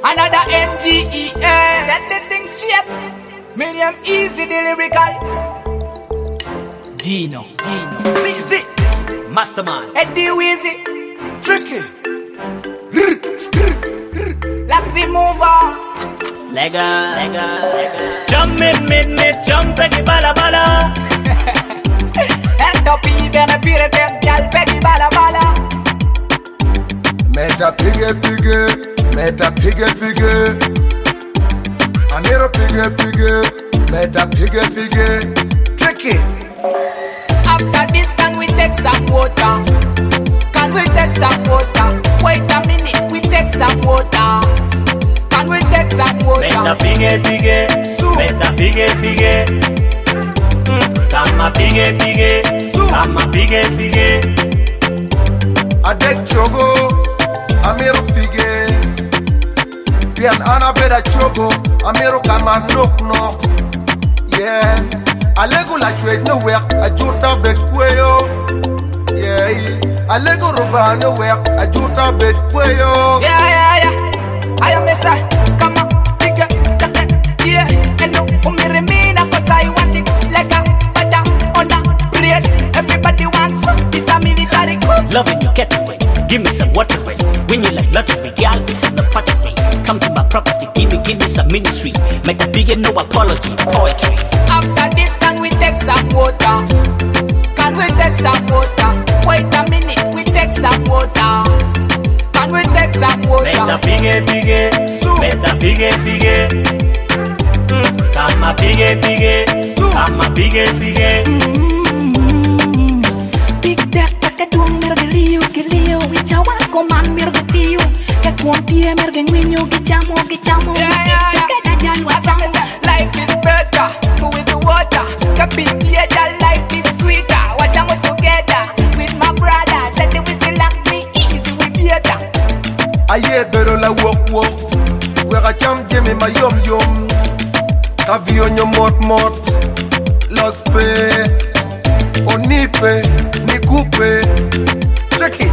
Another MGEA. Set the thing straight. Me name easy the lyrical. Gino. ZZ Mastermind Eddie Weezy. Tricky. Laxy mover. Lega Jump mid jump peggy bala bala. End up even a pirate girl peggy bala bala. Meta piggy. Amiro piggy. Meta piggy. Tricky. After this, can we take some water? Can we take some water? Wait a minute, we take some water. Can we take some water? Meta piggy. Meta piggy. Kama piggy. Kama piggy. Adek chogo. Amiro piggy. Pian ana beda chogo. Amiro kama knock. Yeah. Alego la trade nowhere. I jota bed kueyo. Yeah. Alego roba nowhere. I jota bed kueyo. Yeah. I am Mesa. Come on, figure. Yeah. And no, umirimina cause I want it like a butter on a bread. Everybody wants this a military coup. Loving you get away. Give me some water way. When you like lottery, girl, this is the party way. Come to my property, give me some ministry. Make a big no apology, poetry. After this, can we take some water? Can we take some water? Wait a minute, we take some water. Can we take some water? Meta piggy. Meta piggy. Kama piggy. Kama piggy. Big Deck take duong mergelio Wicawa koman mergetio Kekuntie mergenwinyo Gicamo Yeah. Kedajan wacamo Life is better with the water. Kapitia, life is sweeter. Watching it together with my brother. Let the whistle like me easy with theater. Aye bero la walk. Where cham jeme ma yom. Kavio nyo mot. Los pe. Onipe. Nikupe. Tricky.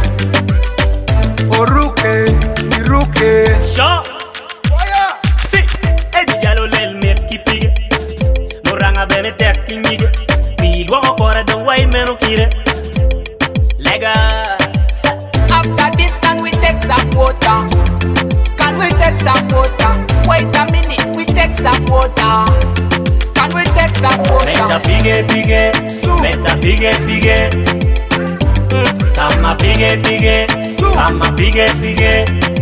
Oruke. Niruke. Sure. Fire. Si, Eddie Jalo lel me kipige. Moranga bene tek kinyige. Big wako kore don way meno kire. Lega. After this, can we take some water? Can we take some water? Wait a minute, we take some water. Can we take some water? Meta piggy. Meta piggy. Kama piggy. Kama piggy.